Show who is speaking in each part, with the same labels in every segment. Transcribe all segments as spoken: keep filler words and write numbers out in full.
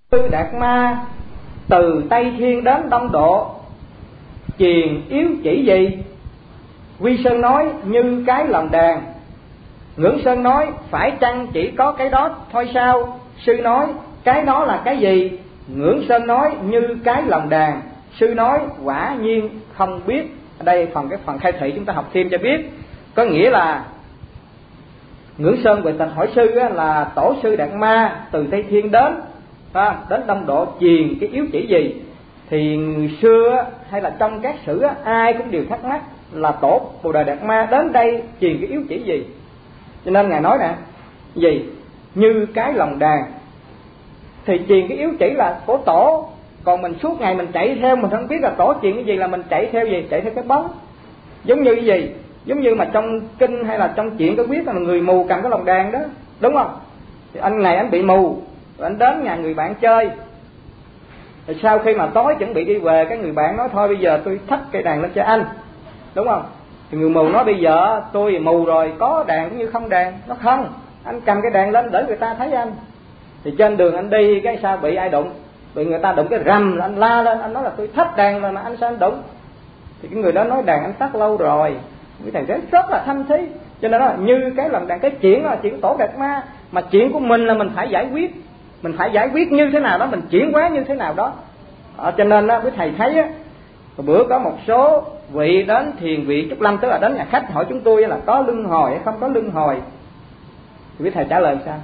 Speaker 1: Sư Đạt Ma từ Tây Thiên đến Đông Độ, truyền yếu chỉ gì? Quy Sơn nói như cái lồng đàn. Ngưỡng Sơn nói phải chăng chỉ có cái đó thôi sao? Sư nói cái đó là cái gì? Ngưỡng Sơn nói như cái lồng đàn. Sư nói quả nhiên không biết. Ở đây phần cái phần khai thị chúng ta học thêm cho biết. Có nghĩa là Ngưỡng Sơn Huệ Tịch hỏi sư là tổ sư Đạt Ma từ Tây Thiên đến đến Đông Độ truyền cái yếu chỉ gì? Thì người xưa hay là trong các sử ai cũng đều thắc mắc là tổ Bồ Đề Đạt Ma đến đây truyền cái yếu chỉ gì. Cho nên ngài nói nè, gì như cái lồng đàn, thì truyền cái yếu chỉ là của tổ. Còn mình suốt ngày mình chạy theo, mình không biết là tổ truyền cái gì, là mình chạy theo gì? Chạy theo cái bóng. Giống như cái gì? Giống như mà trong kinh hay là trong chuyện có biết là người mù cầm cái lồng đàn đó, đúng không? Thì anh này anh bị mù, rồi anh đến nhà người bạn chơi. Rồi sau khi mà tối chuẩn bị đi về, cái người bạn nói thôi bây giờ tôi thách cây đàn lên cho anh, đúng không? Thì người mù nói bây giờ tôi mù rồi, có đàn cũng như không đàn. Nó không, anh cầm cái đàn lên để người ta thấy anh. Thì trên đường anh đi cái sao bị ai đụng, bị người ta đụng cái rầm là anh la lên, anh nói là tôi thách đàn rồi mà anh sao anh đụng. Thì cái người đó nói đàn anh tắt lâu rồi. Cái thằng đấy rất là thanh thí. Cho nên đó như cái lần đàn, cái chuyện là chuyện tổ Đạt Ma, mà chuyện của mình là mình phải giải quyết, mình phải giải quyết như thế nào đó, mình chuyển hóa như thế nào đó. À, cho nên đó quý thầy thấy á, bữa có một số vị đến thiền vị Trúc Lâm, tức là đến nhà khách, hỏi chúng tôi là có luân hồi hay không có luân hồi. Thì quý thầy trả lời sao?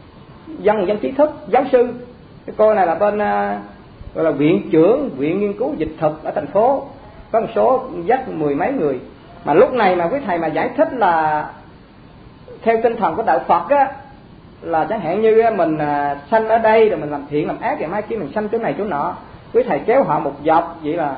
Speaker 1: Dân dân trí thức, giáo sư. Cái cô này là bên uh, gọi là viện trưởng viện nghiên cứu dịch thuật ở thành phố, có một số dắt mười mấy người. Mà lúc này mà quý thầy mà giải thích là theo tinh thần của đạo Phật á, là chẳng hạn như mình uh, sanh ở đây rồi mình làm thiện làm ác, rồi mai kia mình sanh chỗ này chỗ nọ, quý thầy kéo họ một dọc vậy là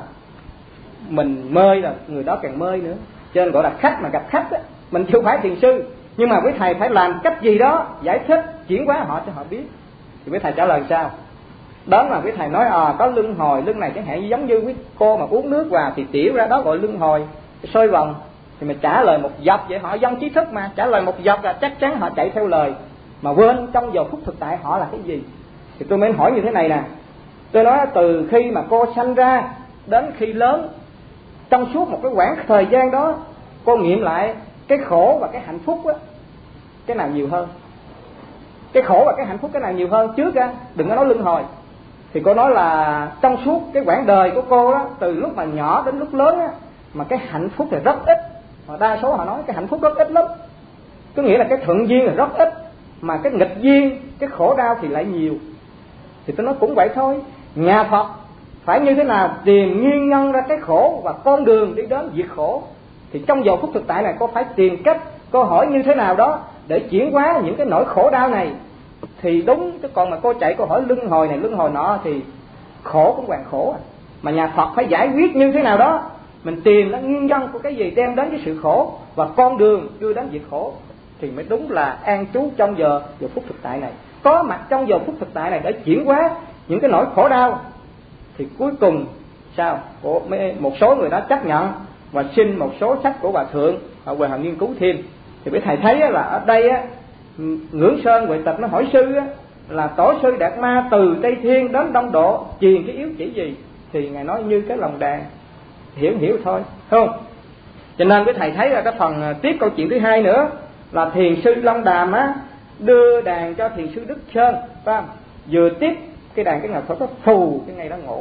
Speaker 1: mình mơi là người đó càng mơi nữa. Cho nên gọi là khách mà gặp khách á, mình chưa phải thiền sư, nhưng mà quý thầy phải làm cách gì đó giải thích chuyển hóa họ cho họ biết. Thì quý thầy trả lời sao? Đó là quý thầy nói à có luân hồi, luân này chẳng hạn giống như quý cô mà uống nước vào thì tiểu ra đó gọi luân hồi, sôi vòng. Thì mình trả lời một dọc vậy, họ dân trí thức mà, trả lời một dọc là chắc chắn họ chạy theo lời, mà quên trong giờ phút thực tại họ là cái gì. Thì tôi mới hỏi như thế này nè, tôi nói từ khi mà cô sanh ra đến khi lớn, trong suốt một cái quãng thời gian đó, cô nghiệm lại cái khổ và cái hạnh phúc á, cái nào nhiều hơn? Cái khổ và cái hạnh phúc cái nào nhiều hơn trước á, đừng có nói luân hồi. Thì cô nói là trong suốt cái quãng đời của cô đó, từ lúc mà nhỏ đến lúc lớn á, mà cái hạnh phúc thì rất ít. Mà đa số họ nói cái hạnh phúc rất ít lắm. Có nghĩa là cái thuận duyên là rất ít, mà cái nghịch duyên, cái khổ đau thì lại nhiều. Thì tôi nói cũng vậy thôi. Nhà Phật phải như thế nào tìm nguyên nhân ra cái khổ và con đường đi đến diệt khổ. Thì trong giờ phút thực tại này cô phải tìm cách, cô hỏi như thế nào đó để chuyển hóa những cái nỗi khổ đau này. Thì đúng, chứ còn mà cô chạy cô hỏi luân hồi này luân hồi nọ thì khổ cũng hoàn khổ à. Mà nhà Phật phải giải quyết như thế nào đó, mình tìm ra nguyên nhân của cái gì đem đến cái sự khổ và con đường đưa đến diệt khổ, thì mới đúng là an trú trong giờ giờ phút thực tại này, có mặt trong giờ phút thực tại này để chuyển hóa những cái nỗi khổ đau. Thì cuối cùng sao? Một số người đó chấp nhận và xin một số sách của Hòa Thượng họ về họ nghiên cứu thêm. Thì quý thầy thấy là ở đây á, Ngưỡng Sơn Huệ Tịch nó hỏi sư á, là tổ sư Đạt Ma từ Tây Thiên đến Đông Độ truyền cái yếu chỉ gì? Thì ngài nói như cái lồng đàn, hiểu hiểu thôi, không? Cho nên quý thầy thấy là cái phần tiếp câu chuyện thứ hai nữa là thiền sư Long Đàm á đưa đàn cho thiền sư Đức Sơn, phải không? Vừa tiếp cái đàn cái ngọc phải có phù cái ngày đó ngộ.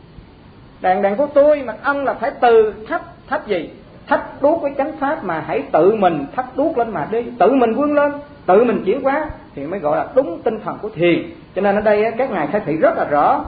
Speaker 1: Đàn đàn của tôi mà ông là phải từ thấp thấp gì? Thách đuốc với chánh pháp, mà hãy tự mình thách đuốc lên mà đi, tự mình vươn lên, tự mình chuyển hóa thì mới gọi là đúng tinh thần của thiền. Cho nên ở đây các ngài khai thị rất là rõ.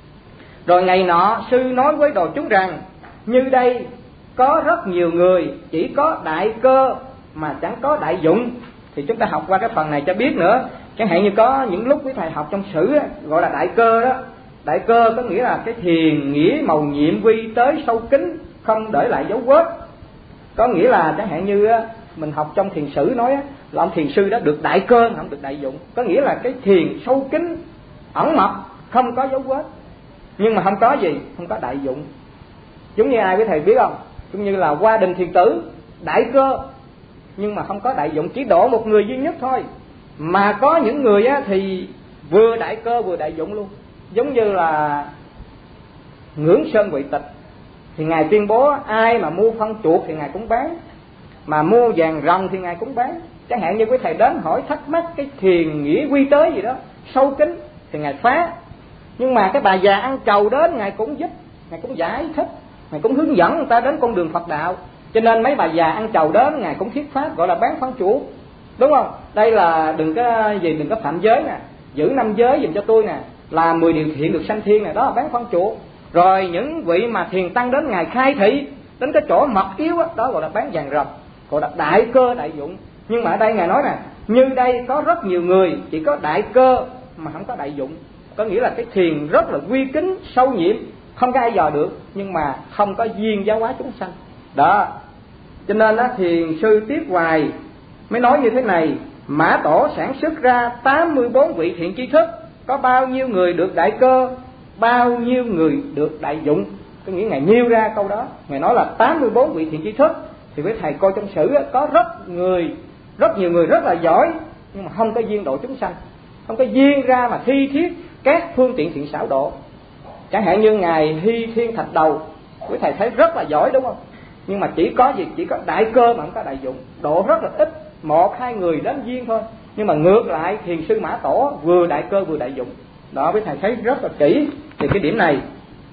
Speaker 1: Rồi ngày nọ sư nói với đồ chúng rằng như đây có rất nhiều người chỉ có đại cơ mà chẳng có đại dụng. Thì chúng ta học qua cái phần này cho biết nữa. Chẳng hạn như có những lúc quý thầy học trong sử gọi là đại cơ đó. Đại cơ có nghĩa là cái thiền nghĩa màu nhiệm vi tới sâu kín, không để lại dấu vết. Có nghĩa là chẳng hạn như mình học trong thiền sử nói là ông thiền sư đã được đại cơ mà không được đại dụng. Có nghĩa là cái thiền sâu kín ẩn mật, không có dấu vết, nhưng mà không có gì, không có đại dụng. Giống như ai quý thầy biết không? Giống như là Hoa Đình Thiền Tử, đại cơ nhưng mà không có đại dụng, chỉ độ một người duy nhất thôi. Mà có những người á, thì vừa đại cơ vừa đại dụng luôn. giống như là Ngưỡng Sơn Huệ Tịch, thì ngài tuyên bố ai mà mua phân chuột thì ngài cũng bán, mà mua vàng ròng thì ngài cũng bán. Chẳng hạn như quý thầy đến hỏi thắc mắc cái thiền nghĩa quy tới gì đó sâu kín thì ngài phá, nhưng mà cái bà già ăn trầu đến ngài cũng giúp, ngài cũng giải thích, ngài cũng hướng dẫn người ta đến con đường Phật đạo. Cho nên mấy bà già ăn trầu đến ngài cũng thuyết pháp, gọi là bán phân chuột, đúng không? Đây là đừng có gì, đừng có phạm giới nè, giữ năm giới giùm cho tôi nè, làm mười điều thiện được sanh thiên nè, đó là bán phân chuột. Rồi những vị mà thiền tăng đến ngài khai thị đến cái chỗ mật yếu đó, đó gọi là bán vàng ròng, gọi là đại cơ đại dụng. Nhưng mà ở đây ngài nói nè, như đây có rất nhiều người chỉ có đại cơ mà không có đại dụng, có nghĩa là cái thiền rất là quy kính sâu nhiệm, không có ai dò được, nhưng mà không có duyên giáo hóa chúng sanh đó. Cho nên á, thiền sư Tiết Hoài mới nói như thế này: Mã Tổ sản xuất ra tám mươi bốn vị thiện tri thức, có bao nhiêu người được đại cơ, bao nhiêu người được đại dụng. Có nghĩa ngài nhiêu ra câu đó, ngài nói là tám mươi bốn vị thiện tri thức. Thì với thầy coi trong sử có rất người, rất nhiều người rất là giỏi, nhưng mà không có duyên độ chúng sanh, không có duyên ra mà thi thiết các phương tiện thiện xảo độ. Chẳng hạn như ngài Hy Thiên Thạch Đầu, quý thầy thấy rất là giỏi, đúng không? Nhưng mà chỉ có gì, chỉ có đại cơ mà không có đại dụng, độ rất là ít, một hai người đến duyên thôi. Nhưng mà ngược lại thiền sư Mã Tổ vừa đại cơ vừa đại dụng đó, quý thầy thấy rất là kỹ thì cái điểm này.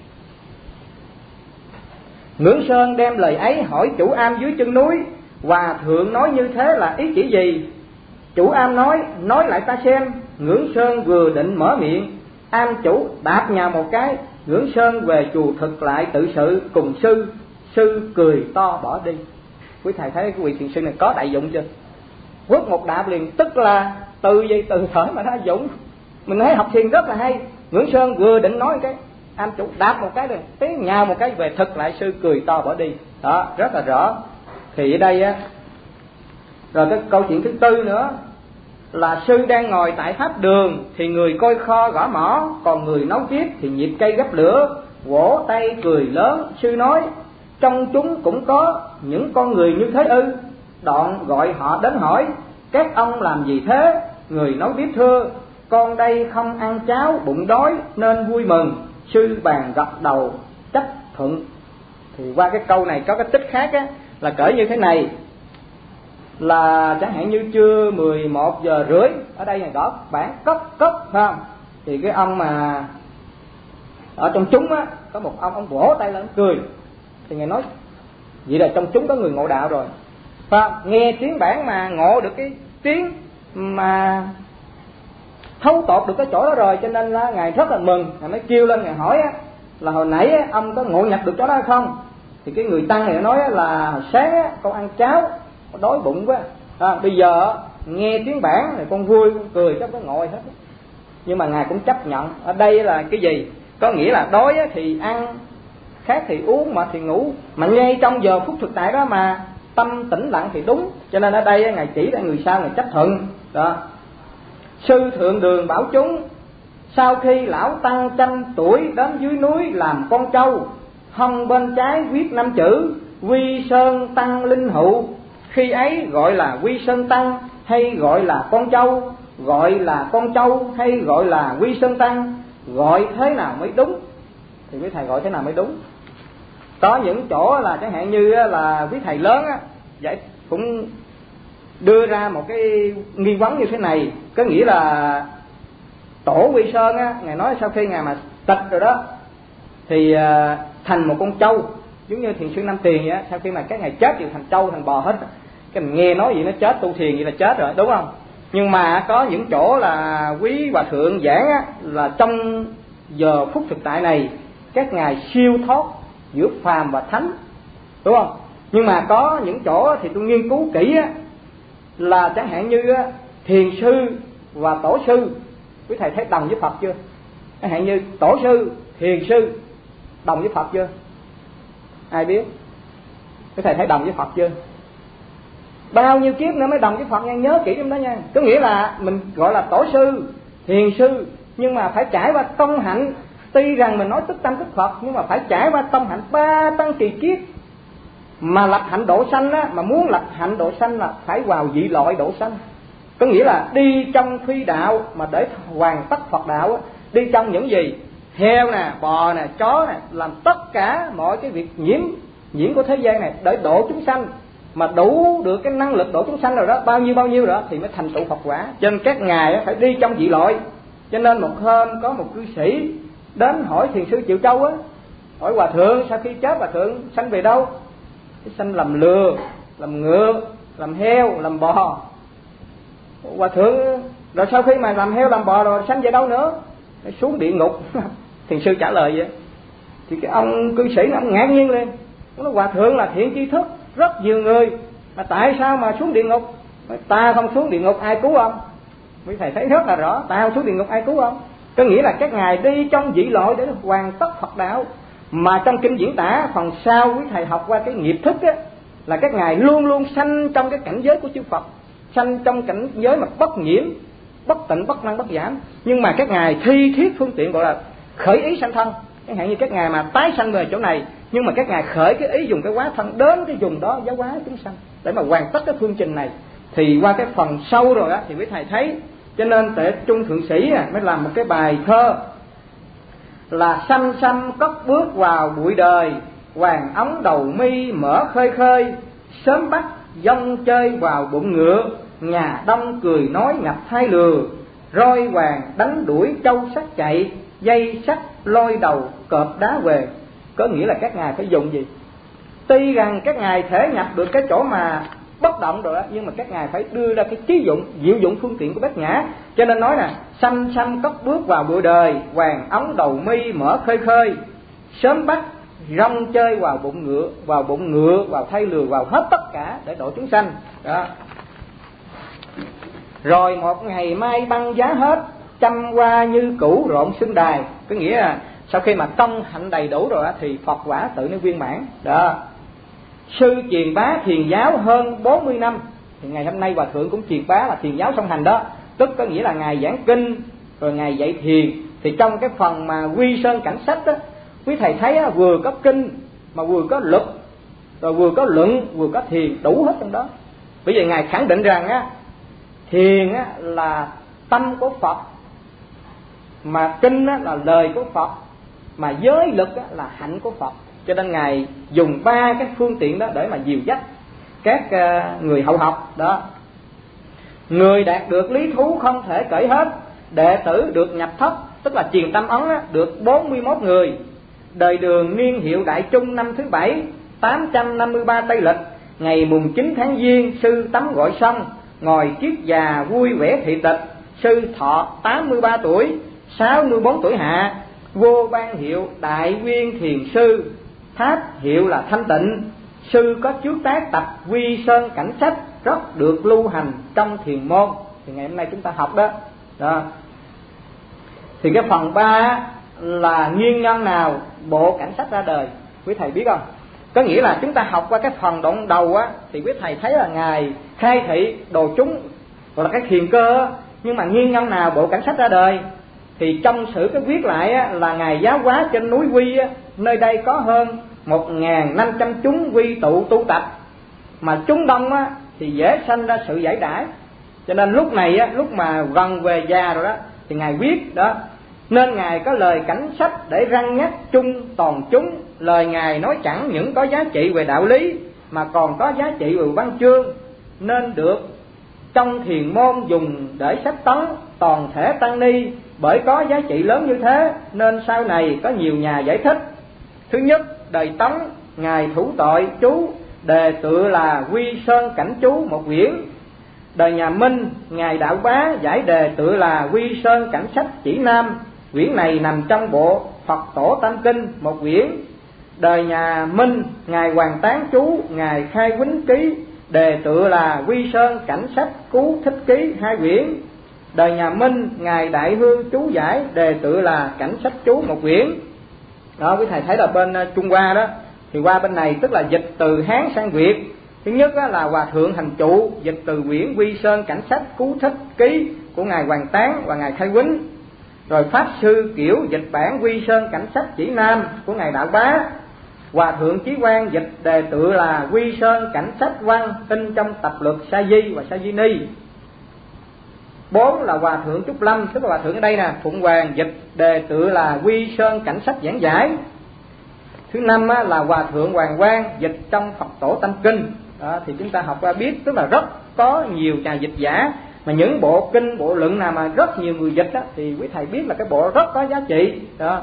Speaker 1: Ngưỡng Sơn đem lời ấy hỏi chủ am dưới chân núi: Hòa thượng nói như thế là ý chỉ gì? Chủ am nói: Nói lại ta xem. Ngưỡng Sơn vừa định mở miệng, am chủ đạp nhào một cái. Ngưỡng Sơn về chùa thực lại tự sự cùng sư. Sư cười to bỏ đi. Quý thầy thấy cái vị thiền sư này có đại dụng chưa? Quất một đạp liền, tức là từ gì từ thời mà đã dụng. Mình thấy học thiền rất là hay. Ngưỡng Sơn vừa định nói cái, am chủ đạp một cái rồi, tiếng nhào một cái về thực lại, sư cười to bỏ đi. Đó, rất là rõ. Thì ở đây á, rồi cái câu chuyện thứ tư nữa là sư đang ngồi tại pháp đường, thì người coi kho gõ mõ, còn người nấu tiếp thì nhịp cây gấp lửa, vỗ tay cười lớn. Sư nói: Trong chúng cũng có những con người như thế ư? Đoạn gọi họ đến hỏi: Các ông làm gì thế? Người nấu tiếp thưa: Con đây không ăn cháo, bụng đói nên vui mừng. Sư bàn gật đầu chấp thuận. Thì qua cái câu này có cái tích khác á, là cỡ như thế này, là chẳng hạn như trưa mười một giờ rưỡi, ở đây này đó bản cốc cốc phải không? Thì cái ông mà ở trong chúng á, có một ông ông vỗ tay lên cười. Thì ngài nói vậy là trong chúng có người ngộ đạo rồi, phải không? Nghe tiếng bản mà ngộ được cái tiếng mà thấu tột được cái chỗ đó rồi, cho nên là ngài rất là mừng. Ngài mới kêu lên, ngài hỏi á, là hồi nãy á, ông có ngộ nhập được chỗ đó hay không? Thì cái người tăng này nói á, là hồi sáng á, con ăn cháo, con đói bụng quá, à, bây giờ nghe tiếng bản này con vui, con cười, chắc có ngồi hết. Nhưng mà ngài cũng chấp nhận. Ở đây là cái gì? Có nghĩa là đói á, thì ăn, khác thì uống, mà thì ngủ, mà ngay trong giờ phút thực tại đó mà tâm tĩnh lặng thì đúng. Cho nên ở đây á, ngài chỉ ra người sau ngài chấp thuận đó. Sư thượng đường bảo chúng: Sau khi lão tăng trăm tuổi đến dưới núi làm con trâu, hông bên trái viết năm chữ Quy Sơn Tăng Linh Hữu. Khi ấy gọi là Quy Sơn Tăng hay gọi là con trâu? Gọi là con trâu hay gọi là Quy Sơn Tăng? Gọi thế nào mới đúng? Thì quý thầy gọi thế nào mới đúng? Có những chỗ là chẳng hạn như là quý thầy lớn á, vậy cũng đưa ra một cái nghi vấn như thế này. Có nghĩa là tổ Quy Sơn á, ngài nói sau khi ngài mà tịch rồi đó thì thành một con trâu, giống như thiền sư Nam Tiền vậy á. Sau khi mà các ngài chết thì thành trâu thành bò hết. Cái mình nghe nói gì nó chết, tu thiền vậy là chết rồi, đúng không? Nhưng mà có những chỗ là quý hòa thượng giảng á, là trong giờ phút thực tại này các ngài siêu thoát giữa phàm và thánh, đúng không? Nhưng mà có những chỗ thì tôi nghiên cứu kỹ á, là chẳng hạn như á, thiền sư và tổ sư, quý thầy thấy đồng với Phật chưa? Chẳng hạn như tổ sư, thiền sư đồng với Phật chưa? Ai biết? Quý thầy thấy đồng với Phật chưa? Bao nhiêu kiếp nữa mới đồng với Phật nha, nhớ kỹ trong đó nha. Có nghĩa là mình gọi là tổ sư, thiền sư, nhưng mà phải trải qua tông hạnh. Tuy rằng mình nói tức tâm tức Phật, nhưng mà phải trải qua tông hạnh ba tăng kỳ kiếp. Mà lập hạnh độ sanh á, mà muốn lập hạnh độ sanh là phải vào dị loại độ sanh. Có nghĩa là đi trong phi đạo mà để hoàn tất Phật đạo á, đi trong những gì? heo nè, bò nè, chó nè, làm tất cả mọi cái việc nhiễm nhiễm của thế gian này để độ chúng sanh, mà đủ được cái năng lực độ chúng sanh rồi đó, bao nhiêu bao nhiêu đó thì mới thành tựu Phật quả. Cho nên các ngài phải đi trong dị loại. Cho nên một hôm có một cư sĩ đến hỏi thiền sư Triệu Châu á, hỏi hòa thượng sau khi chết hòa thượng sanh về đâu? Cái sanh làm lừa, làm ngựa, làm heo, làm bò. Hòa thượng rồi sau khi mà làm heo làm bò rồi sanh về đâu nữa? Xuống địa ngục. Thiền sư trả lời vậy. Thì cái ông cư sĩ ông ngạc nhiên lên, ông nói hòa thượng là thiện tri thức, rất nhiều người, mà tại sao mà xuống địa ngục? Ta không xuống địa ngục ai cứu ông? Quý thầy thấy rất là rõ, ta không xuống địa ngục ai cứu ông? Có nghĩa là các ngài đi trong dị loại để hoàn tất Phật đạo. Mà trong kinh diễn tả phần sau quý thầy học qua cái nghiệp thức á, là các ngài luôn luôn sanh trong cái cảnh giới của chư Phật, sanh trong cảnh giới mà bất nhiễm, bất tịnh, bất năng, bất giảm. Nhưng mà các ngài thi thiết phương tiện gọi là khởi ý sanh thân. Chẳng hạn như các ngài mà tái sanh về chỗ này, nhưng mà các ngài khởi cái ý dùng cái hóa thân đến cái vùng đó giáo hóa chúng sanh để mà hoàn tất cái phương trình này. Thì qua cái phần sâu rồi á thì quý thầy thấy, cho nên Tệ Trung Thượng Sĩ à, mới làm một cái bài thơ là xăm xăm cất bước vào bụi đời, hoàng ống đầu mi mở khơi khơi, sớm bắt dông chơi vào bụng ngựa, nhà đông cười nói ngập thai lừa, roi hoàng đánh đuổi trâu sắt chạy, dây sắt lôi đầu cọp đá về. Có nghĩa là các ngài phải dùng gì? Tuy rằng các ngài thể nhập được cái chỗ mà bất động rồi đó, nhưng mà các ngài phải đưa ra cái chí dụng, diệu dụng phương tiện của bát nhã. Cho nên nói nè, xăm xăm cất bước vào bụi đời, hoàng ống đầu mi mở khơi khơi, sớm bắt rong chơi vào bụng ngựa, vào bụng ngựa, vào thay lừa, vào hết tất cả để độ chúng sanh. Đó. Rồi một ngày mai băng giá hết, trăm hoa như cũ rộn xương đài. Có nghĩa là sau khi mà công hạnh đầy đủ rồi đó, thì Phật quả tự nó viên mãn. Đó. Sư truyền bá thiền giáo hơn bốn mươi năm. Thì ngày hôm nay hòa thượng cũng truyền bá là thiền giáo song hành đó. Tức có nghĩa là ngài giảng kinh rồi ngài dạy thiền. Thì trong cái phần mà Quy Sơn Cảnh Sách đó, quý thầy thấy á, vừa có kinh mà vừa có luật, rồi vừa có luận, vừa có thiền, đủ hết trong đó. Bởi vì ngài khẳng định rằng á, thiền á, là tâm của Phật, mà kinh á, là lời của Phật, mà giới lực á, là hạnh của Phật. Cho nên ngài dùng ba cái phương tiện đó để mà dìu dắt các uh, người hậu học đó. Người đạt được lý thú không thể kể hết, đệ tử được nhập thất, tức là truyền tâm ấn á, được bốn mươi mốt người. Đời Đường niên hiệu Đại Trung năm thứ bảy, tám trăm năm mươi ba Tây Lịch, ngày mùng chín tháng Giêng, sư tắm gọi xong, ngồi kiết già vui vẻ thị tịch. Sư thọ tám mươi ba tuổi, sáu mươi bốn tuổi hạ, vô ban hiệu Đại Viên Thiền Sư, tháp hiệu là Thanh Tịnh. Sư có trước tác tập Quy Sơn Cảnh Sách, rất được lưu hành trong thiền môn. Thì ngày hôm nay chúng ta học đó. Đó. Thì cái phần ba là nguyên nhân nào bộ cảnh sách ra đời, quý thầy biết không? Có nghĩa là chúng ta học qua cái phần đoạn đầu á, thì quý thầy thấy là ngài khai thị đồ chúng, gọi là cái thiền cơ á. Nhưng mà nguyên nhân nào bộ cảnh sách ra đời? Thì trong sử cái viết lại á, là ngài giáo hóa trên núi Quy á, nơi đây có hơn một nghìn năm trăm chúng quy tụ tu tập, mà chúng đông á, thì dễ sanh ra sự giải đãi. Cho nên lúc này á, lúc mà gần về già rồi đó, thì ngài viết đó, nên ngài có lời cảnh sách để răn nhắc chung toàn chúng. Lời ngài nói chẳng những có giá trị về đạo lý, mà còn có giá trị về văn chương, nên được trong thiền môn dùng để sách tấn toàn thể tăng ni. Bởi có giá trị lớn như thế nên sau này có nhiều nhà giải thích. Thứ nhất, đời Tấn ngài thủ tội chú, đề tựa là Quy Sơn Cảnh Chú một quyển. Đời nhà Minh ngài Đạo Bá giải đề tựa là Quy Sơn Cảnh Sách chỉ nam, quyển này nằm trong bộ Phật Tổ Tam Kinh một quyển. Đời nhà Minh ngài Hoàng Tán Chú ngài Khai Quýnh Ký, đề tựa là Quy Sơn Cảnh Sách Cứu Thích Ký hai quyển. Đời nhà Minh ngài Đại Hương Chú giải, đề tựa là Cảnh Sách Chú một quyển. Đó, quý thầy thấy là bên Trung Hoa đó, thì qua bên này tức là dịch từ Hán sang Việt. Thứ nhất là Hòa Thượng Hành Trụ dịch từ quyển Quy Sơn Cảnh Sách Cứu Thích Ký của ngài Hoàng Tán và ngài Khai Quýnh. Rồi Pháp Sư Kiểu dịch bản Quy Sơn Cảnh Sách chỉ nam của ngài Đạo Bá. Hòa Thượng Chí Quang dịch đề tựa là Quy Sơn Cảnh Sách văn, in trong tập luật Sa Di và Sa Di Ni. Bốn là Hòa thượng Trúc Lâm, tức là Hòa thượng ở đây nè, Phụng Hoàng dịch đề tựa là Quy Sơn Cảnh Sách giảng giải. Thứ năm á, là Hòa thượng Hoàng Quang dịch trong Phật Tổ Tâm Kinh. Đó, thì chúng ta học qua biết, tức là rất có nhiều nhà dịch giả, mà những bộ kinh bộ luận nào mà rất nhiều người dịch đó, thì quý thầy biết là cái bộ rất có giá trị đó.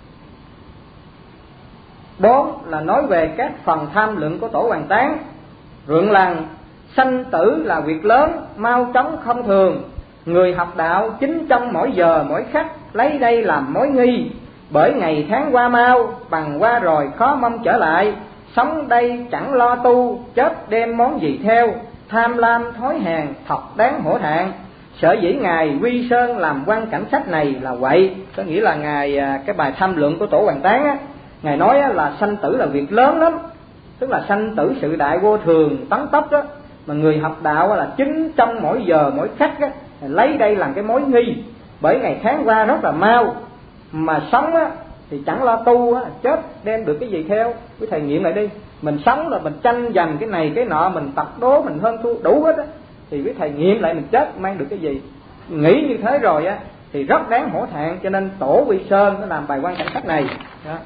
Speaker 1: Bốn là nói về các phần tham luận của Tổ Hoàng Tán. Rượng làng sanh tử là việc lớn, mau chóng không thường, người học đạo chính trong mỗi giờ mỗi khắc, lấy đây làm mối nghi, bởi ngày tháng qua mau, bằng qua rồi khó mong trở lại, sống đây chẳng lo tu, chết đem món gì theo, tham lam thói hèn thật đáng hổ thẹn. Sở dĩ ngài Quy Sơn làm Quan Cảnh Sách này là vậy, có nghĩa là ngài cái bài tham luận của Tổ Hoàng Tán á, ngài nói là sanh tử là việc lớn lắm, tức là sanh tử sự đại vô thường tấn tốc đó, mà người học đạo là chính trong mỗi giờ mỗi khắc á, lấy đây làm cái mối nghi, bởi ngày tháng qua rất là mau, mà sống á thì chẳng lo tu á, chết đem được cái gì theo. Quý thầy nghiệm lại đi, mình sống là mình tranh giành cái này cái nọ, mình tập đố mình hơn thua đủ hết á, thì quý thầy nghiệm lại mình chết mang được cái gì. Nghĩ như thế rồi á thì rất đáng hổ thẹn, cho nên Tổ Quy Sơn nó làm bài Quan Cảnh Sách này đó.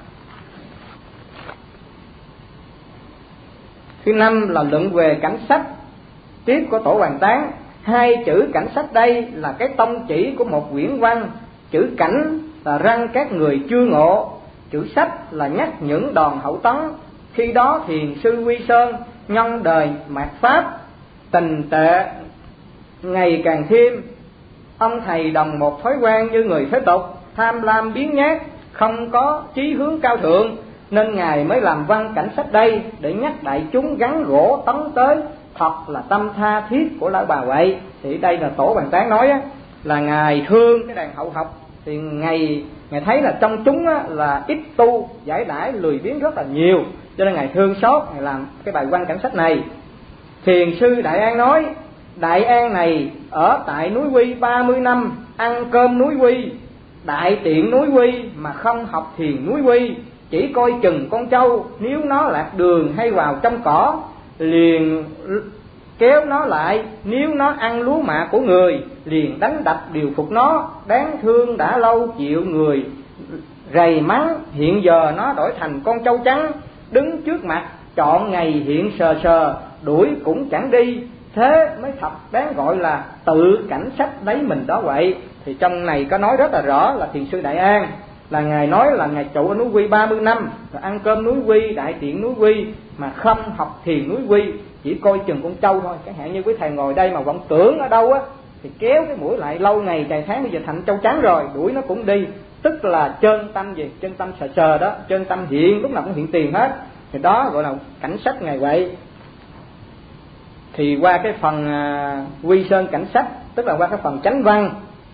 Speaker 1: Thứ năm là luận về cảnh sách tiếp của Tổ Hoàng Tán. Hai chữ cảnh sách đây là cái tông chỉ của một quyển văn. Chữ cảnh là răng các người chưa ngộ, chữ sách là nhắc những đòn hậu tấn. Khi đó thiền sư Quy Sơn nhân đời mạt pháp, tình tệ ngày càng thêm. Ông thầy đồng một thói quen như người thế tục, tham lam biến nhát, không có chí hướng cao thượng, nên ngài mới làm văn cảnh sách đây để nhắc đại chúng gắn gỗ tấn tới, thật là tâm tha thiết của lão bà vậy. Thì đây là Tổ Hoàng Tán nói á, là ngài thương cái đàn hậu học, thì ngài ngài thấy là trong chúng á, là ít tu giải đãi lười biếng rất là nhiều, cho nên ngài thương xót, ngài làm cái bài văn cảnh sách này. Thiền sư Đại An nói, Đại An này ở tại núi Quy ba mươi năm, ăn cơm núi Quy, đại tiện núi Quy, mà không học thiền núi Quy, chỉ coi chừng con trâu, nếu nó lạc đường hay vào trong cỏ liền kéo nó lại, nếu nó ăn lúa mạ của người liền đánh đập điều phục nó. Đáng thương đã lâu chịu người rầy mắng, hiện giờ nó đổi thành con trâu trắng, đứng trước mặt chọn ngày hiện sờ sờ, đuổi cũng chẳng đi, thế mới thật đáng gọi là tự cảnh sách lấy mình đó vậy. Thì trong này có nói rất là rõ là thiền sư Đại An là ngài nói là ngài trụ ở núi Quy ba mươi năm, rồi ăn cơm núi Quy, đại tiện núi Quy, mà không học thiền núi Quy, chỉ coi chừng con trâu thôi. Chẳng hạn như quý thầy ngồi đây mà vọng tưởng ở đâu á thì kéo cái mũi lại, lâu ngày trời tháng bây giờ thành trâu trắng rồi, đuổi nó cũng đi, tức là chân tâm gì, chân tâm sờ sờ đó, chân tâm hiện lúc nào cũng hiện tiền hết, thì đó gọi là cảnh sách ngài vậy. Thì qua cái phần uh, Quy Sơn cảnh sách, tức là qua cái phần chánh văn,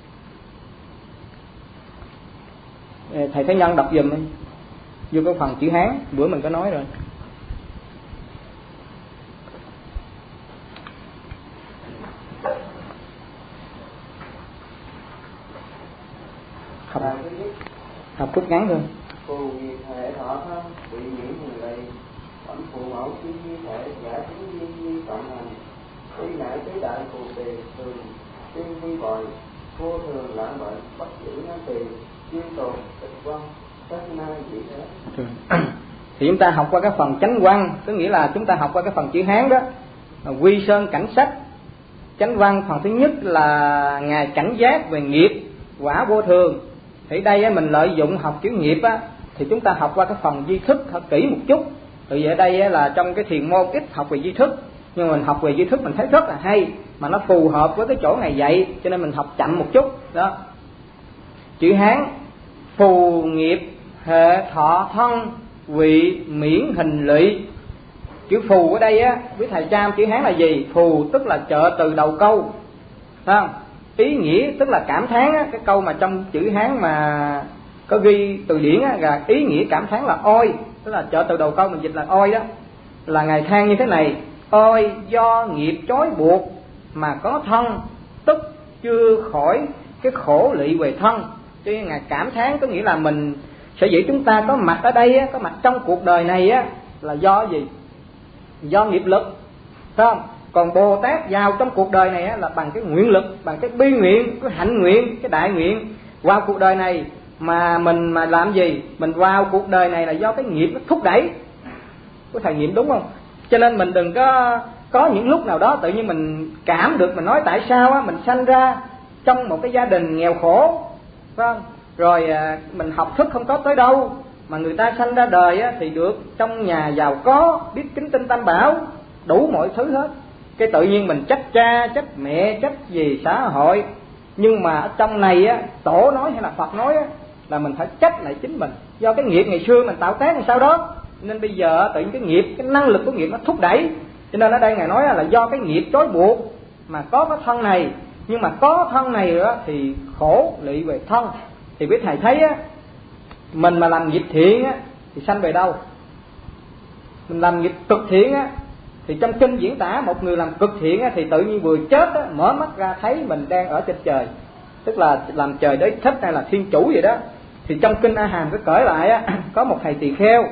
Speaker 1: thầy Thái Nhân đọc giùm đi vô cái phần chữ Hán, bữa mình có nói rồi. Học, học phút ngắn thôi.
Speaker 2: Phù nghiệp hệ thọ thân, bị nhiễm người lây, phẩm phụ mẫu chi di thể, giả chứng di di cộng hành, tuy ngại tế đại phù tiền, thường, tiên vi bội, vô thường lãng bệnh, bất giữ nó tiền, chuyên tồn, tịch quan, tất nay dị thế.
Speaker 1: Thì chúng ta học qua cái phần chánh văn, có nghĩa là chúng ta học qua cái phần chữ Hán đó, Quy Sơn cảnh sách. Chánh văn phần thứ nhất là ngài cảnh giác về nghiệp quả vô thường. Thì đây mình lợi dụng học chữ nghiệp á, thì chúng ta học qua cái phần duy thức thật kỹ một chút. Tại ở đây là trong cái thiền môn ít học về duy thức, nhưng mình học về duy thức mình thấy rất là hay, mà nó phù hợp với cái chỗ này dạy, cho nên mình học chậm một chút đó. Chữ Hán: phù nghiệp hệ thọ thân, vị miễn hình lụy. Chữ phù ở đây á, quý thầy tra chữ Hán là gì? Phù tức là trợ từ đầu câu, phải không? Ý nghĩa tức là cảm thán á, cái câu mà trong chữ Hán mà có ghi từ điển á, là ý nghĩa cảm thán là ôi, tức là trợ từ đầu câu mình dịch là ôi đó, là ngài than như thế này: ôi do nghiệp trói buộc mà có thân, tức chưa khỏi cái khổ lụy về thân. Cho nên ngài cảm thán có nghĩa là mình sở dĩ chúng ta có mặt ở đây á, có mặt trong cuộc đời này á, là do gì? Do nghiệp lực, phải không? Còn Bồ Tát vào trong cuộc đời này á, là bằng cái nguyện lực, bằng cái bi nguyện, cái hạnh nguyện, cái đại nguyện. Vào cuộc đời này mà mình mà làm gì? Mình vào cuộc đời này là do cái nghiệp nó thúc đẩy. Có thầy nghiệm đúng không? Cho nên mình đừng có có những lúc nào đó tự nhiên mình cảm được, mình nói tại sao á, mình sanh ra trong một cái gia đình nghèo khổ, phải không? Rồi à, mình học thức không có tới đâu, mà người ta sanh ra đời á, thì được trong nhà giàu có, biết kính tinh tam bảo, đủ mọi thứ hết. Cái tự nhiên mình trách cha, trách mẹ, trách gì xã hội. Nhưng mà ở trong này á, Tổ nói hay là Phật nói á, là mình phải trách lại chính mình. Do cái nghiệp ngày xưa mình tạo tác làm sao đó, nên bây giờ tự nhiên cái nghiệp, cái năng lực của nghiệp nó thúc đẩy. Cho nên ở đây Ngài nói là do cái nghiệp trói buộc mà có cái thân này. Nhưng mà có thân này đó thì khổ lụy về thân. Thì quý thầy thấy á, mình mà làm nghiệp thiện á, thì sanh về đâu? Mình làm nghiệp cực thiện á, thì trong kinh diễn tả một người làm cực thiện á, thì tự nhiên vừa chết á, mở mắt ra thấy mình đang ở trên trời, tức là làm trời đế thích hay là thiên chủ vậy đó. Thì trong kinh A Hàm có cởi lại á, có một thầy tỳ kheo,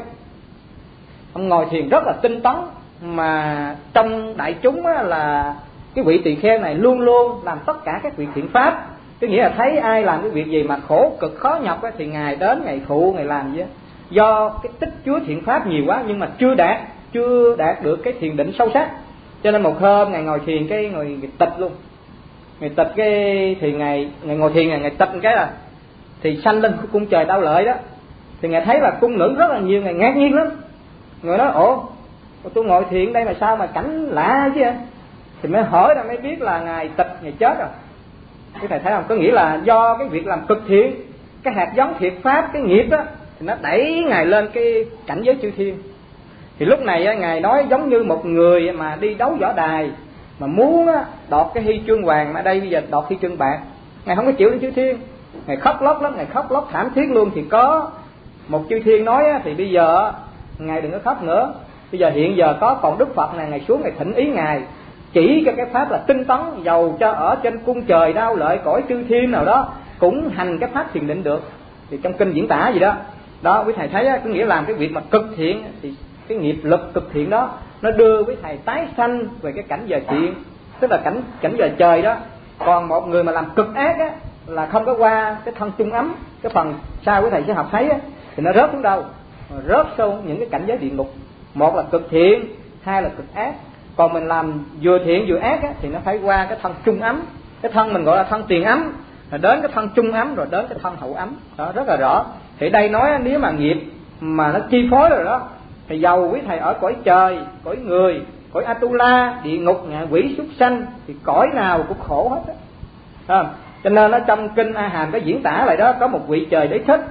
Speaker 1: ông ngồi thiền rất là tinh tấn, mà trong đại chúng á, là cái vị tỳ kheo này luôn luôn làm tất cả các việc thiện pháp. Có nghĩa là thấy ai làm cái việc gì mà khổ cực khó nhọc á, thì Ngài đến Ngài thụ Ngài làm vậy. Do cái tích chứa thiện pháp nhiều quá nhưng mà chưa đạt chưa đạt được cái thiền định sâu sắc, cho nên một hôm Ngài ngồi thiền cái ngồi Ngài tịch luôn. Ngài tịch cái thì Ngài Ngài ngồi thiền Ngài, Ngài tịch cái là thì sanh lên cung trời Đau Lợi đó. Thì Ngài thấy là cung nữ rất là nhiều, Ngài ngạc nhiên lắm. Ngài nói ủa tôi ngồi thiền đây mà sao mà cảnh lạ chứ. Thì mới hỏi ra mới biết là Ngài tịch, Ngài chết rồi. Cái thầy thấy không? Có nghĩa là do cái việc làm cực thiện, cái hạt giống thiện pháp, cái nghiệp đó, thì nó đẩy Ngài lên cái cảnh giới chư thiên. Thì lúc này Ngài nói giống như một người mà đi đấu võ đài, mà muốn đọt cái huy chương vàng, mà đây bây giờ đọt huy chương bạc. Ngài không có chịu lên chư thiên, Ngài khóc lóc lắm, Ngài khóc lóc thảm thiết luôn. Thì có một chư thiên nói thì bây giờ Ngài đừng có khóc nữa, bây giờ hiện giờ có còn Đức Phật này, Ngài xuống Ngài thỉnh ý Ngài chỉ cho cái pháp là tinh tấn, dầu cho ở trên cung trời Đau Lợi cõi chư thiên nào đó cũng hành cái pháp thiền định được. Thì trong kinh diễn tả gì đó đó, quý thầy thấy có nghĩa làm cái việc mà cực thiện thì cái nghiệp lực cực thiện đó nó đưa quý thầy tái sanh về cái cảnh giờ thiện, tức là cảnh cảnh giờ trời đó. Còn một người mà làm cực ác á, là không có qua cái thân chung ấm, cái phần sau quý thầy sẽ học thấy á, thì nó rớt xuống đâu? Rớt sâu những cái cảnh giới địa ngục. Một là cực thiện, hai là cực ác. Còn mình làm vừa thiện vừa ác á, thì nó phải qua cái thân chung ấm. Cái thân mình gọi là thân tiền ấm, rồi đến cái thân chung ấm, rồi đến cái thân hậu ấm. Đó rất là rõ. Thì đây nói nếu mà nghiệp mà nó chi phối rồi đó, thì dầu quý thầy ở cõi trời, cõi người, cõi Atula, địa ngục, ngạ quỷ, súc sanh, thì cõi nào cũng khổ hết á. À, cho nên ở trong kinh A Hàm có diễn tả lại đó, có một vị trời đế thích.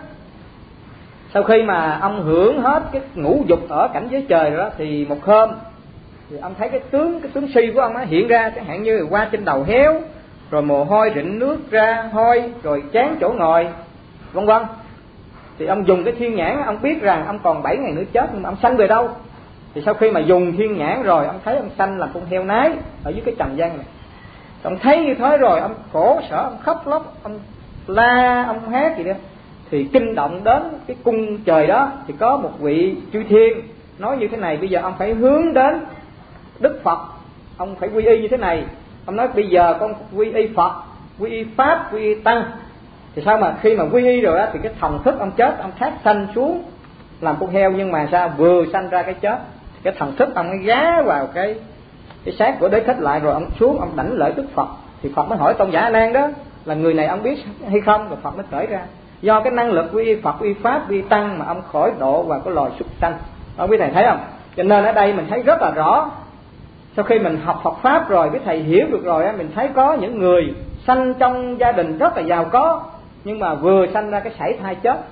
Speaker 1: Sau khi mà ông hưởng hết cái ngũ dục ở cảnh giới trời rồi đó, thì một hôm thì ông thấy cái tướng cái tướng si của ông nó hiện ra, chẳng hạn như qua trên đầu héo, rồi mồ hôi rịn nước ra hôi, rồi chán chỗ ngồi, vân vân. Thì ông dùng cái thiên nhãn, ông biết rằng ông còn bảy ngày nữa chết, nhưng mà ông sanh về đâu? Thì sau khi mà dùng thiên nhãn rồi, ông thấy ông sanh là con heo nái ở dưới cái trần gian này. Ông thấy như thế rồi, ông khổ sở, ông khóc lóc, ông la, ông hát gì đó. Thì kinh động đến cái cung trời đó, thì có một vị chư thiên nói như thế này: bây giờ ông phải hướng đến Đức Phật, ông phải quy y như thế này. Ông nói bây giờ con quy y Phật, quy y Pháp, quy y Tăng. Thì sao mà khi mà quy y rồi đó, thì cái thần thức ông chết, ông thác sanh xuống làm con heo, nhưng mà sao vừa sanh ra cái chết, thì cái thần thức ông ấy gá vào cái cái xác của đế thích lại, rồi ông xuống ông đảnh lễ Đức Phật. Thì Phật mới hỏi Tôn giả A Nan đó là người này ông biết hay không, rồi Phật mới cởi ra do cái năng lực quy y Phật, quy y Pháp, quy y Tăng mà ông khỏi độ vào cái loài súc sanh. Ông biết thầy thấy không? Cho nên ở đây mình thấy rất là rõ. Sau khi mình học Phật Pháp rồi, cái thầy hiểu được rồi, mình thấy có những người sanh trong gia đình rất là giàu có, nhưng mà vừa sanh ra cái sảy thai chết.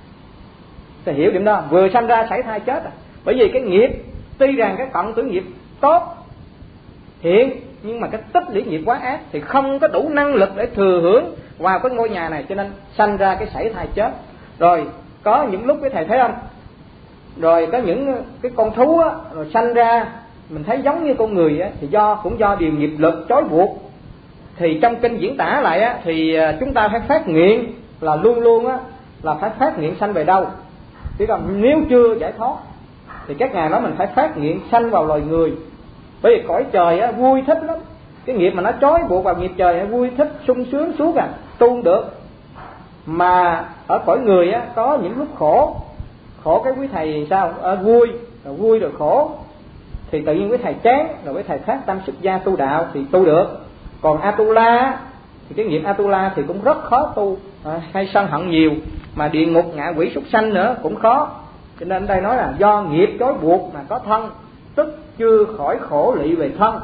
Speaker 1: Thầy hiểu điểm đó, vừa sanh ra sảy thai chết. Bởi vì cái nghiệp, tuy rằng cái cộng tử nghiệp tốt, thiện, nhưng mà cái tích lũy nghiệp quá ác, thì không có đủ năng lực để thừa hưởng vào cái ngôi nhà này, cho nên sanh ra cái sảy thai chết. Rồi có những lúc cái thầy thấy không? Rồi có những cái con thú á, rồi sanh ra mình thấy giống như con người á, thì do cũng do điều nghiệp lực trói buộc. Thì trong kinh diễn tả lại á, thì chúng ta phải phát nguyện là luôn luôn á, là phải phát nguyện sanh về đâu. Chứ còn nếu chưa giải thoát thì các ngài nói mình phải phát nguyện sanh vào loài người. Bởi vì cõi trời á, vui thích lắm. Cái nghiệp mà nó trói buộc vào nghiệp trời á, vui thích sung sướng suốt à, tu không được. Mà ở cõi người á, có những lúc khổ. Khổ cái quý thầy sao? À, vui, rồi vui rồi khổ. Thì tự nhiên quý thầy chán, rồi quý thầy phát tâm xuất gia tu đạo thì tu được. Còn Atula thì cái nghiệp Atula thì cũng rất khó tu, à, hay sân hận nhiều, mà địa ngục ngạ quỷ súc sanh nữa cũng khó. Cho nên đây nói là do nghiệp trói buộc mà có thân, tức chưa khỏi khổ lụy về thân.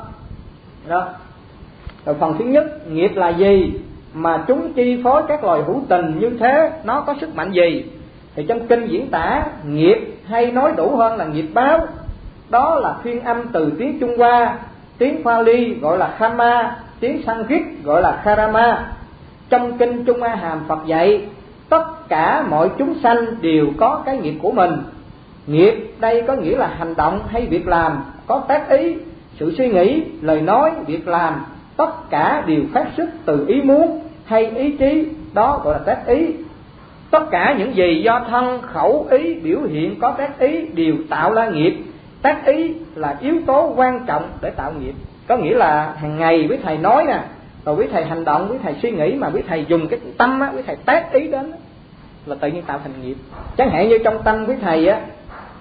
Speaker 1: Đó. Rồi phần thứ nhất, nghiệp là gì mà chúng chi phối các loài hữu tình như thế, nó có sức mạnh gì? Thì trong kinh diễn tả nghiệp, hay nói đủ hơn là nghiệp báo, đó là phiên âm từ tiếng Trung Hoa, tiếng Pali gọi là Kama, tiếng Sanskrit gọi là Karama. Trong kinh Trung A Hàm Phật dạy tất cả mọi chúng sanh đều có cái nghiệp của mình. Nghiệp đây có nghĩa là hành động hay việc làm có tác ý, sự suy nghĩ, lời nói, việc làm, tất cả đều phát xuất từ ý muốn hay ý chí, đó gọi là tác ý. Tất cả những gì do thân, khẩu, ý biểu hiện có tác ý đều tạo ra nghiệp. Tác ý là yếu tố quan trọng để tạo nghiệp. Có nghĩa là hàng ngày quý thầy nói nè, rồi quý thầy hành động, quý thầy suy nghĩ, mà quý thầy dùng cái tâm á, quý thầy tác ý đến là tự nhiên tạo thành nghiệp. Chẳng hạn như trong tâm quý thầy á,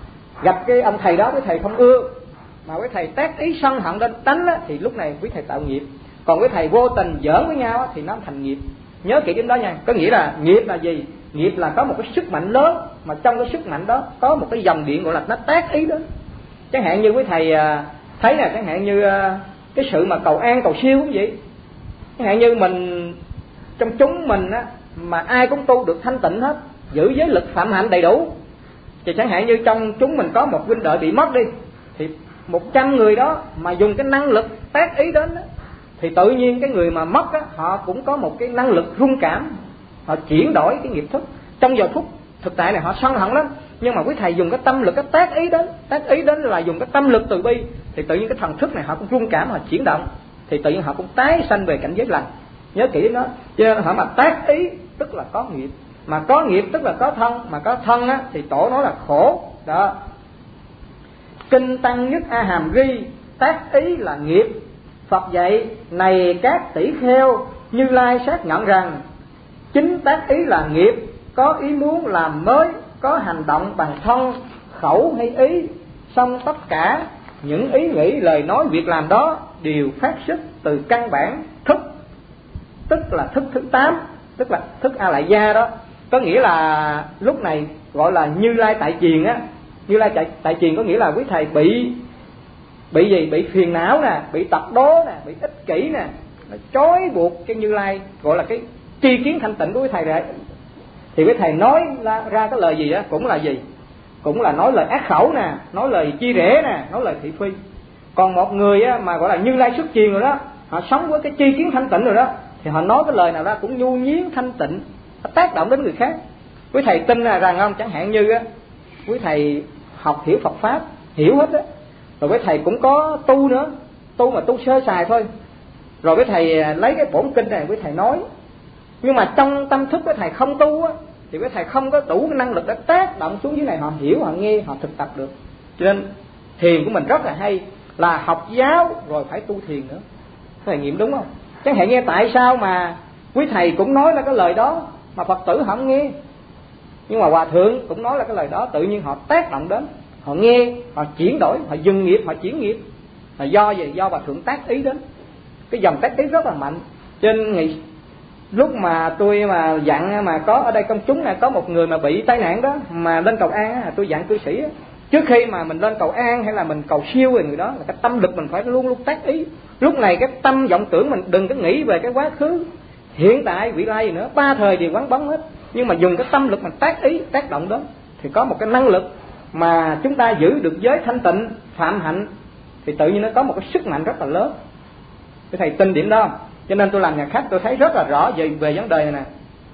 Speaker 1: gặp cái ông thầy đó quý thầy không ưa, mà quý thầy tác ý sân hận đến tánh á, thì lúc này quý thầy tạo nghiệp. Còn quý thầy vô tình giỡn với nhau á, thì nó thành nghiệp. Nhớ kỹ cái đó nha. Có nghĩa là nghiệp là gì? Nghiệp là có một cái sức mạnh lớn, mà trong cái sức mạnh đó có một cái dòng điện gọi là nó tác ý đó. Chẳng hạn như quý thầy thấy nè, chẳng hạn như cái sự mà cầu an cầu siêu cũng vậy. Chẳng hạn như mình trong chúng mình á, mà ai cũng tu được thanh tịnh hết, giữ giới lực phạm hạnh đầy đủ. Thì chẳng hạn như trong chúng mình có một huynh đệ bị mất đi, thì một trăm người đó mà dùng cái năng lực tác ý đến đó, thì tự nhiên cái người mà mất á, họ cũng có một cái năng lực rung cảm, họ chuyển đổi cái nghiệp thức. Trong giờ phút thực tại này họ sân hận lắm, nhưng mà quý thầy dùng cái tâm lực, cái tác ý đến, tác ý đến là dùng cái tâm lực từ bi, thì tự nhiên cái thần thức này họ cũng rung cảm, họ chuyển động, thì tự nhiên họ cũng tái sanh về cảnh giới lành. Nhớ kỹ nó. Cho nên họ mà tác ý tức là có nghiệp, mà có nghiệp tức là có thân, mà có thân á, thì tổ nói là khổ đó. Kinh Tăng Nhất A Hàm ghi tác ý là nghiệp. Phật dạy này các tỷ kheo, Như Lai xác nhận rằng chính tác ý là nghiệp, có ý muốn làm mới, có hành động bằng thân, khẩu hay ý, xong tất cả những ý nghĩ, lời nói, việc làm đó đều phát xuất từ căn bản thức, tức là thức thứ tám, tức là thức A Lại Gia đó. Có nghĩa là lúc này gọi là Như Lai tại triền á. Như Lai tại, tại triền có nghĩa là quý thầy bị bị gì? Bị phiền não nè, bị tật đố nè, bị ích kỷ nè, nó trói buộc cái Như Lai, gọi là cái tri kiến thanh tịnh của quý thầy rồi. Thì quý thầy nói ra, ra cái lời gì á cũng là gì? Cũng là nói lời ác khẩu nè, nói lời chia rẽ nè, nói lời thị phi. Còn một người á, mà gọi là Như Lai xuất triền rồi đó, họ sống với cái tri kiến thanh tịnh rồi đó, thì họ nói cái lời nào ra cũng nhu nhiến thanh tịnh, nó tác động đến người khác. Quý thầy tin là rằng không, chẳng hạn như á, quý thầy học hiểu Phật pháp, hiểu hết á, rồi quý thầy cũng có tu nữa, tu mà tu sơ sài thôi. Rồi quý thầy lấy cái bổn kinh này quý thầy nói, nhưng mà trong tâm thức quý thầy không tu á, thì quý thầy không có đủ cái năng lực để tác động xuống dưới này, họ hiểu, họ nghe, họ thực tập được. Cho nên thiền của mình rất là hay, là học giáo rồi phải tu thiền nữa. Thầy nghiệm đúng không? Chẳng hạn nghe tại sao mà quý thầy cũng nói là cái lời đó mà Phật tử không nghe, nhưng mà Hòa Thượng cũng nói là cái lời đó, tự nhiên họ tác động đến, họ nghe, họ chuyển đổi, họ dừng nghiệp, họ chuyển nghiệp. Là do gì? Do Hòa Thượng tác ý đến. Cái dòng tác ý rất là mạnh. Cho nên ngày lúc mà tôi mà dặn, mà có ở đây công chúng này có một người mà bị tai nạn đó, mà lên cầu an á, tôi dặn cư sĩ á, trước khi mà mình lên cầu an hay là mình cầu siêu về người đó, là cái tâm lực mình phải luôn luôn tác ý. Lúc này cái tâm vọng tưởng mình đừng có nghĩ về cái quá khứ, hiện tại, vị lai gì nữa, ba thời đều quán bóng hết, nhưng mà dùng cái tâm lực mình tác ý, tác động đó, thì có một cái năng lực mà chúng ta giữ được giới thanh tịnh, phạm hạnh, thì tự nhiên nó có một cái sức mạnh rất là lớn. Cái thầy tin điểm đó. Cho nên tôi làm nhà khách tôi thấy rất là rõ về, về vấn đề này nè.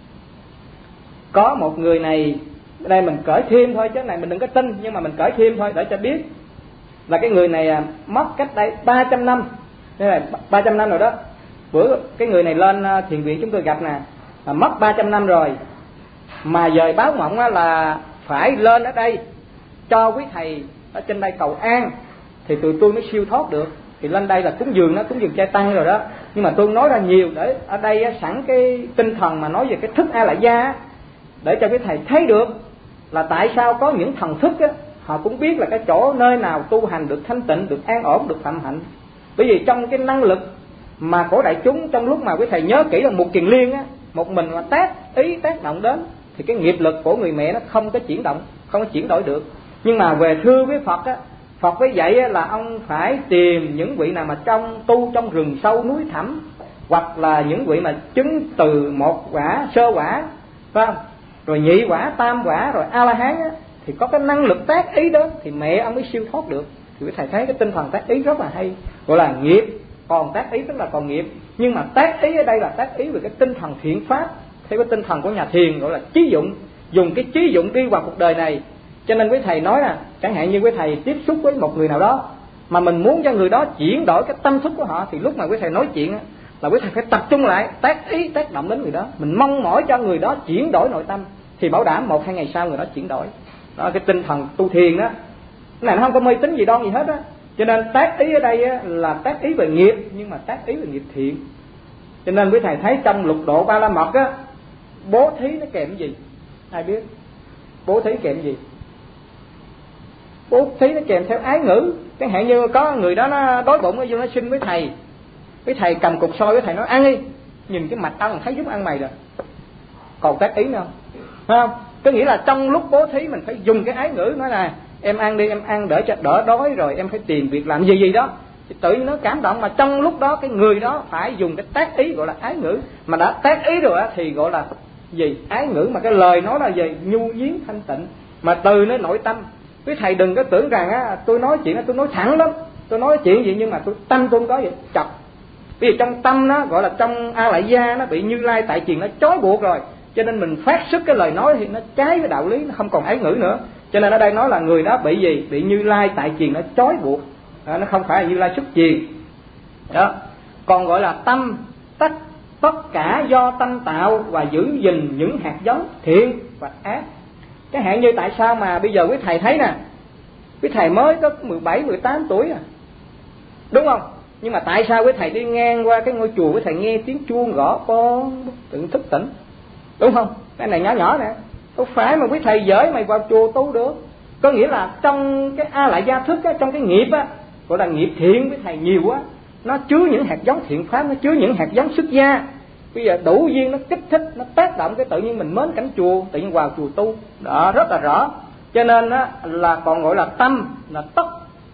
Speaker 1: Có một người này, đây mình cởi thêm thôi, chứ này mình đừng có tin, nhưng mà mình cởi thêm thôi để cho biết là cái người này mất cách đây ba trăm năm. Đây là ba trăm năm rồi đó. Bữa cái người này lên thiền viện chúng tôi gặp nè, là mất ba trăm năm rồi, mà dời báo mộng là phải lên ở đây cho quý thầy ở trên đây cầu an thì tụi tôi mới siêu thoát được. thì lên đây là cúng dường, nó cúng dường chay tăng rồi đó. Nhưng mà tôi nói ra nhiều để ở đây á, sẵn cái tinh thần mà nói về cái thức A Lại Gia á, để cho cái thầy thấy được là tại sao có những thần thức á, họ cũng biết là cái chỗ nơi nào tu hành được thanh tịnh, được an ổn, được phạm hạnh. Bởi vì trong cái năng lực mà của đại chúng, trong lúc mà quý thầy nhớ kỹ là một kiền liên á, một mình mà tác ý tác động đến thì cái nghiệp lực của người mẹ nó không có chuyển động, không có chuyển đổi được. Nhưng mà về thưa với Phật á, Phật với dạy á, là ông phải tìm những vị nào mà trong tu trong rừng sâu núi thẳm, hoặc là những vị mà chứng từ một quả sơ quả, phải không? Rồi nhị quả, tam quả, rồi A La Hán á, thì có cái năng lực tác ý đó thì mẹ ông mới siêu thoát được. Thì quý thầy thấy cái tinh thần tác ý rất là hay, gọi là nghiệp. Còn tác ý tức là còn nghiệp, nhưng mà tác ý ở đây là tác ý về cái tinh thần thiện pháp, theo cái tinh thần của nhà thiền gọi là trí dụng, dùng cái trí dụng đi vào cuộc đời này. Cho nên quý thầy nói là chẳng hạn như quý thầy tiếp xúc với một người nào đó mà mình muốn cho người đó chuyển đổi cái tâm thức của họ, thì lúc mà quý thầy nói chuyện là quý thầy phải tập trung lại, tác ý tác động đến người đó, mình mong mỏi cho người đó chuyển đổi nội tâm, thì bảo đảm một hai ngày sau người đó chuyển đổi. Đó, cái tinh thần tu thiền đó, cái này nó không có mê tín gì đoan gì hết á. Cho nên tác ý ở đây á, là tác ý về nghiệp, nhưng mà tác ý về nghiệp thiện. Cho nên quý thầy thấy trong lục độ Ba La Mật á, bố thí nó kèm gì? Ai biết? Bố thí kèm gì? Bố thí nó kèm theo ái ngữ. Chẳng hạn như có người đó nó đói bụng, nó vô nó xin với thầy, với thầy cầm cục xôi với thầy nói ăn đi, nhìn cái mạch ăn thấy giúp ăn mày rồi. Còn tác ý nữa không? Phải không? Có nghĩa là trong lúc bố thí mình phải dùng cái ái ngữ, nói là em ăn đi, em ăn đỡ cho đỡ đói, rồi em phải tìm việc làm gì gì đó, thì tự nhiên nó cảm động. Mà trong lúc đó cái người đó phải dùng cái tác ý gọi là ái ngữ. Mà đã tác ý rồi á thì gọi là gì? Ái ngữ. Mà cái lời nói là gì? Nhu nhiến thanh tịnh, mà từ nơi nội tâm. Quý thầy đừng có tưởng rằng á tôi nói chuyện á tôi nói thẳng lắm, tôi nói chuyện gì nhưng mà tôi tâm tôi không có vậy, chọc. Vì trong tâm nó gọi là trong A Lại Gia nó bị Như Lai tại truyền nó trói buộc rồi, cho nên mình phát xuất cái lời nói thì nó trái với đạo lý, nó không còn ái ngữ nữa. Cho nên ở đây nói là người đó bị gì? Bị Như Lai tại truyền nó trói buộc, đó, nó không phải là Như Lai xuất truyền đó. Còn gọi là tâm, tất tất cả do tâm tạo và giữ gìn những hạt giống thiện và ác. Cái hạn như tại sao mà bây giờ quý thầy thấy nè, quý thầy mới có mười bảy, mười tám tuổi à, đúng không? Nhưng mà tại sao quý thầy đi ngang qua cái ngôi chùa, quý thầy nghe tiếng chuông gõ con tự thức tỉnh, đúng không? Cái này nhỏ nhỏ nè, không phải mà quý thầy dỡi mày vào chùa tu được. Có nghĩa là trong cái A Lại Gia thức á, trong cái nghiệp á, gọi là nghiệp thiện quý thầy nhiều á, nó chứa những hạt giống thiện pháp, nó chứa những hạt giống xuất gia. Bây giờ đủ duyên nó kích thích, nó tác động cái tự nhiên mình mến cảnh chùa, tự nhiên vào chùa tu, đó rất là rõ. Cho nên á, là còn gọi là tâm, là tất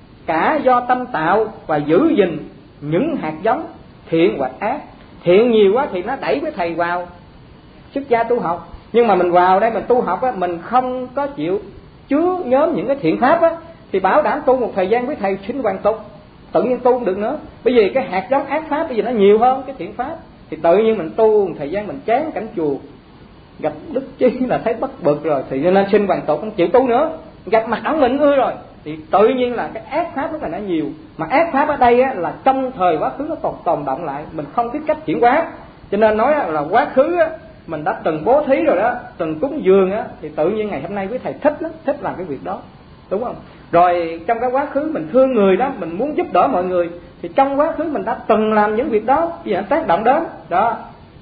Speaker 1: cả do tâm tạo và giữ gìn những hạt giống thiện và ác. Thiện nhiều quá thì nó đẩy với thầy vào xuất gia tu học, nhưng mà mình vào đây mình tu học á, mình không có chịu chứa nhóm những cái thiện pháp á, thì bảo đảm tu một thời gian với thầy sinh hoàn tục, tự nhiên tu không được nữa. Bởi vì cái hạt giống ác pháp bây giờ nó nhiều hơn cái thiện pháp, thì tự nhiên mình tu một thời gian mình chán cảnh chùa, gặp Đức Chí là thấy bất bực rồi, thì nên sinh hoàn tục không chịu tu nữa. Gặp mặt ổng mình ưa rồi thì tự nhiên là cái ác pháp lúc này nó nhiều. Mà ác pháp ở đây á, là trong thời quá khứ nó còn tồn động lại, mình không biết cách chuyển hóa. Cho nên nói là quá khứ á, mình đã từng bố thí rồi đó, từng cúng dường á, thì tự nhiên ngày hôm nay quý thầy thích lắm, thích làm cái việc đó, đúng không? Rồi trong cái quá khứ mình thương người đó, mình muốn giúp đỡ mọi người, thì trong quá khứ mình đã từng làm những việc đó, bây giờ tác động đến đó.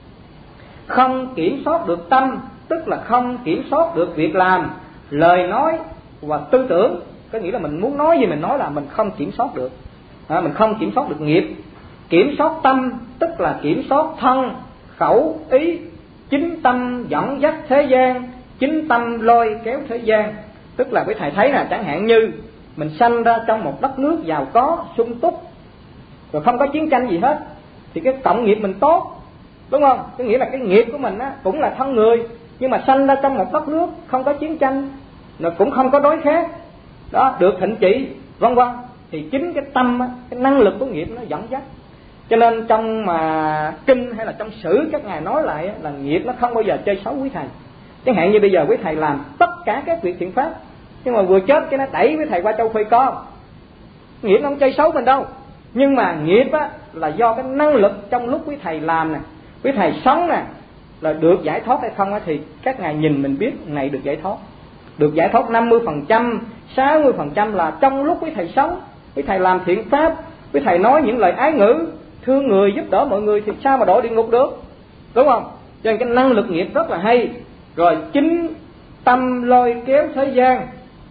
Speaker 1: Không kiểm soát được tâm, tức là không kiểm soát được việc làm, lời nói và tư tưởng. Có nghĩa là mình muốn nói gì mình nói là mình không kiểm soát được, à, mình không kiểm soát được nghiệp. Kiểm soát tâm tức là kiểm soát thân, khẩu, ý. Chính tâm dẫn dắt thế gian, chính tâm lôi kéo thế gian. Tức là quý thầy thấy là chẳng hạn như mình sanh ra trong một đất nước giàu có, sung túc, rồi không có chiến tranh gì hết, thì cái cộng nghiệp mình tốt, đúng không? Có nghĩa là cái nghiệp của mình á, cũng là thân người, nhưng mà sanh ra trong một đất nước không có chiến tranh, nó cũng không có đói khát, đó, được thịnh trị, vân vân. Thì chính cái tâm á, cái năng lực của nghiệp nó dẫn dắt. Cho nên trong mà kinh hay là trong sử các ngài nói lại là nghiệp nó không bao giờ chơi xấu quý thầy. Chẳng hạn như bây giờ quý thầy làm tất cả các việc thiện pháp, nhưng mà vừa chết cái nó đẩy quý thầy qua châu Phi con, nghiệp nó không chơi xấu mình đâu. Nhưng mà nghiệp á, là do cái năng lực trong lúc quý thầy làm nè, quý thầy sống nè, là được giải thoát hay không á, thì các ngài nhìn mình biết này được giải thoát. Được giải thoát năm mươi phần trăm, sáu mươi phần trăm là trong lúc quý thầy sống, quý thầy làm thiện pháp, quý Quý thầy nói những lời ái ngữ, thương người, giúp đỡ mọi người thì sao mà đọa địa ngục được, đúng không? Cho nên cái năng lực nghiệp rất là hay. Rồi chính tâm lôi kéo thế gian.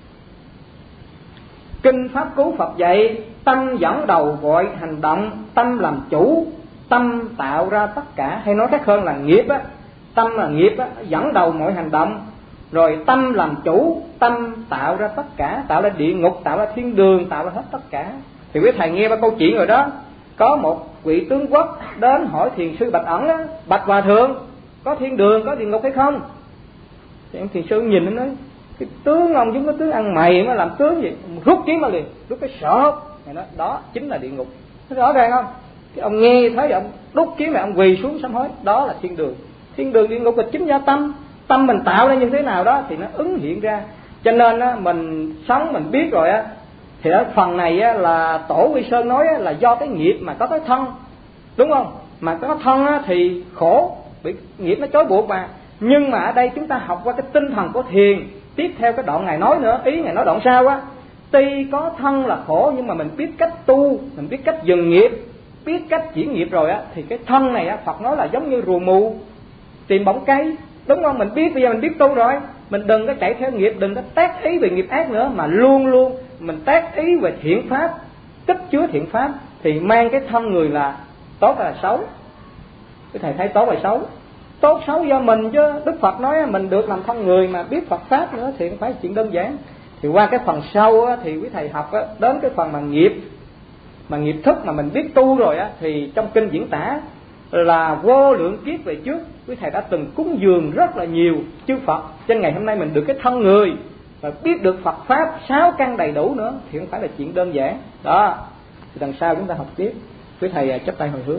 Speaker 1: Kinh Pháp Cú Phật dạy tâm dẫn đầu gọi hành động, tâm làm chủ, tâm tạo ra tất cả. Hay nói khác hơn là nghiệp á, tâm là nghiệp á, dẫn đầu mọi hành động. Rồi tâm làm chủ, tâm tạo ra tất cả, tạo ra địa ngục, tạo ra thiên đường, tạo ra hết tất cả. Thì quý thầy nghe ba câu chuyện rồi đó. Có một vị tướng quốc đến hỏi thiền sư Bạch Ẩn á, Bạch Hòa Thượng, có thiên đường, có địa ngục hay không? Thì ông thiền sư nhìn nó nói, cái tướng ông giống cái tướng ăn mày mà làm tướng gì, rút kiếm ra liền, rút cái sọ. Này nói đó chính là địa ngục. Nó rõ ràng không? Thì ông nghe thấy ông đút kiếm này, ông quỳ xuống sám hối, đó là thiên đường. Thiên đường địa ngục là chính do tâm. Tâm mình tạo ra như thế nào đó thì nó ứng hiện ra. Cho nên á, mình sống mình biết rồi á, thì ở phần này á, là Tổ Quy Sơn nói á, là do cái nghiệp mà có cái thân, đúng không? Mà có thân á, thì khổ, bị nghiệp nó trói buộc mà. Nhưng mà ở đây chúng ta học qua cái tinh thần của thiền. Tiếp theo cái đoạn Ngài nói nữa, ý Ngài nói đoạn sau á, tuy có thân là khổ nhưng mà mình biết cách tu, mình biết cách dừng nghiệp, biết cách chuyển nghiệp rồi á, thì cái thân này á, Phật nói là giống như rùa mù tìm bóng cây, đúng không? Mình biết, bây giờ mình biết tu rồi, mình đừng có chạy theo nghiệp, đừng có tác ý về nghiệp ác nữa, mà luôn luôn mình tác ý về thiện pháp, tích chứa thiện pháp, thì mang cái thân người là tốt hay là xấu. Cái thầy thấy tốt hay xấu? Tốt xấu do mình chứ. Đức Phật nói mình được làm thân người mà biết Phật pháp nữa thì không phải chuyện đơn giản. Thì qua cái phần sau á, thì quý thầy học á, đến cái phần mà nghiệp, mà nghiệp thức mà mình biết tu rồi á, thì trong kinh diễn tả là vô lượng kiếp về trước quý thầy đã từng cúng dường rất là nhiều chư Phật. Trên ngày hôm nay mình được cái thân người và biết được Phật pháp sáu căn đầy đủ nữa thì không phải là chuyện đơn giản đó. Thì đằng sau chúng ta học tiếp. Quý thầy chắp tay hồi hướng.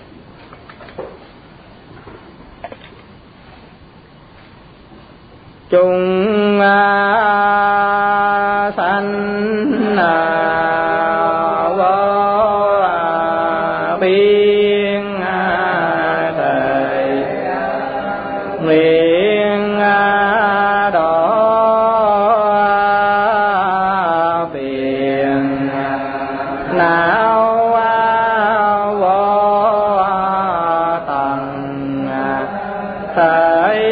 Speaker 1: Chung sanh vô biên thời nguyện độ phiền não vô tận thời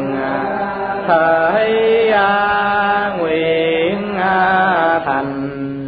Speaker 1: thành